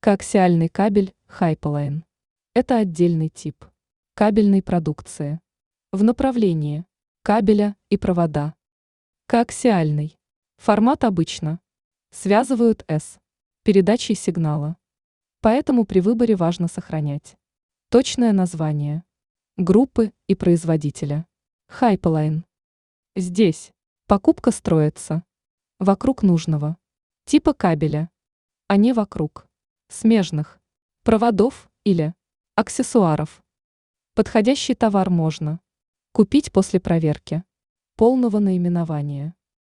Коаксиальный кабель Hyperline. Это отдельный тип кабельной продукции. В направлении кабеля и провода. Коаксиальный. Формат обычно связывают с передачей сигнала. Поэтому при выборе важно сохранять точное название группы и производителя. Hyperline. Здесь покупка строится вокруг нужного типа кабеля, а не вокруг смежных проводов или аксессуаров. Подходящий товар можно купить после проверки полного наименования.